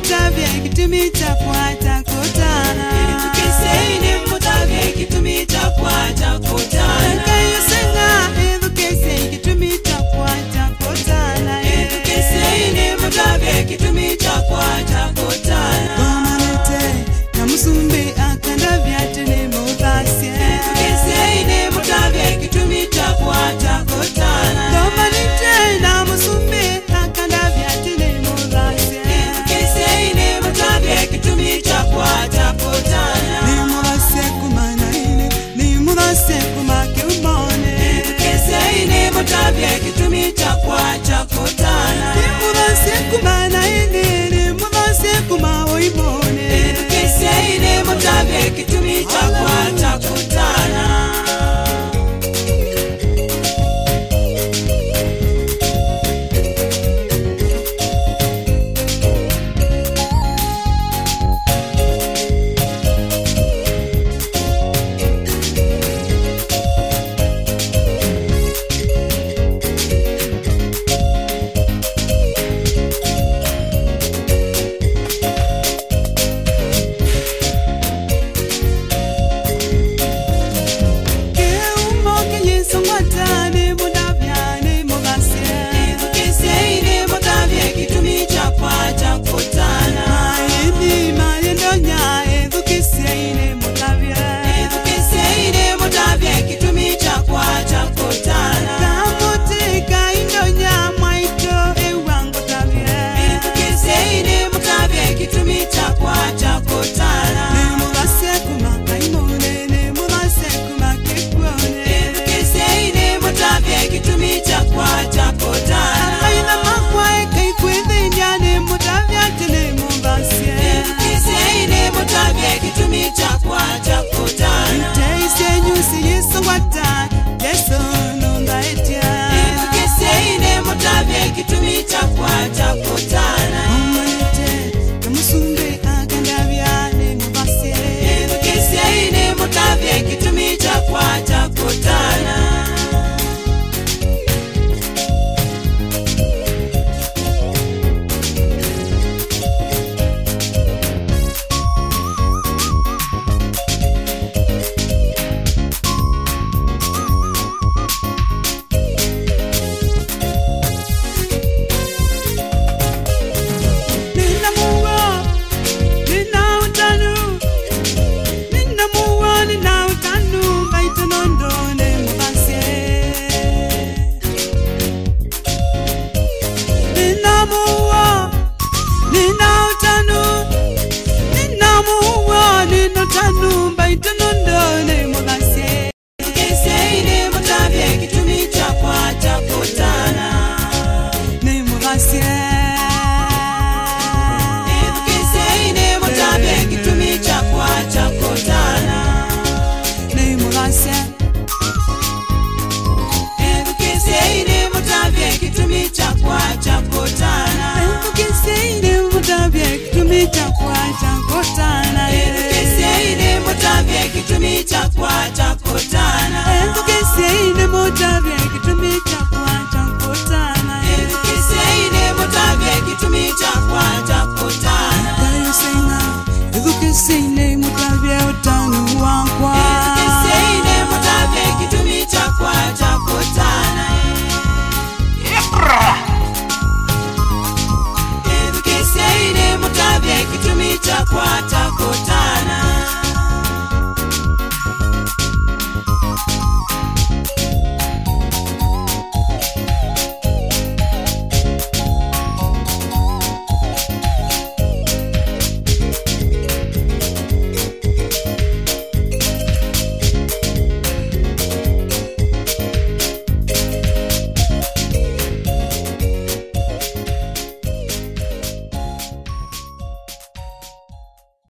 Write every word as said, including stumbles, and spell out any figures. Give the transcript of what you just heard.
mutavye kitumi cha kwata kotana. Edukeseine mutavye kitumi cha kwata kotana. Kayo senga edukese kitumi cha kwata kotana. Edukeseine mutavye kitumi cha kwata kotana. Gomanete na musumbe akanda vyatene mubasye. Edukeseine mutavye kitumi cha kwata kotana. Gomanete na musumbe akanda vyatene mubasye. Edukeseine mutavye kitumi cha kwata kotana. Ni mubasye kumana ine, ni mubasye kumake umone. Edukeseine mutavye kitumi cha kwata kotana. Ni mubasye kumana ine, ni mubasye kumawo imone. Edukeseine mutavye kitumi cha kwata kotana. Edukeseine mutavye kitumi cha kwata kotana. Edukeseine mutavye kitumi cha kwata kotana. Edukeseine mutavye kitumi cha kwata kotana. Edukeseine mutavye kitumi cha kwata kotana. Edukeseine mutavye kitumi cha kwata kotana. Edukeseine mutavye kitumi cha kwata kotana. Edukeseine mutavye kitumi cha kwata kotana. Edukeseine mutavye kitumi cha kwata kotana. Edukeseine mutavye kitumi cha kwata kotana. Edukeseine mutavye kitumi cha kwata kotana. Edukeseine mutavye kitumi cha kwata kotana. Edukeseine mutavye kitumi cha kwata kotana. Edukeseine mutavye kitumi cha kwata kotana. Edukeseine mutavye kitumi cha kwata kotana. Kayo senga edukeseine mutavye utanu wakwa. Edukeseine mutavye kitumi cha kwata kotana. Edukeseine mutavye kitumi cha kwata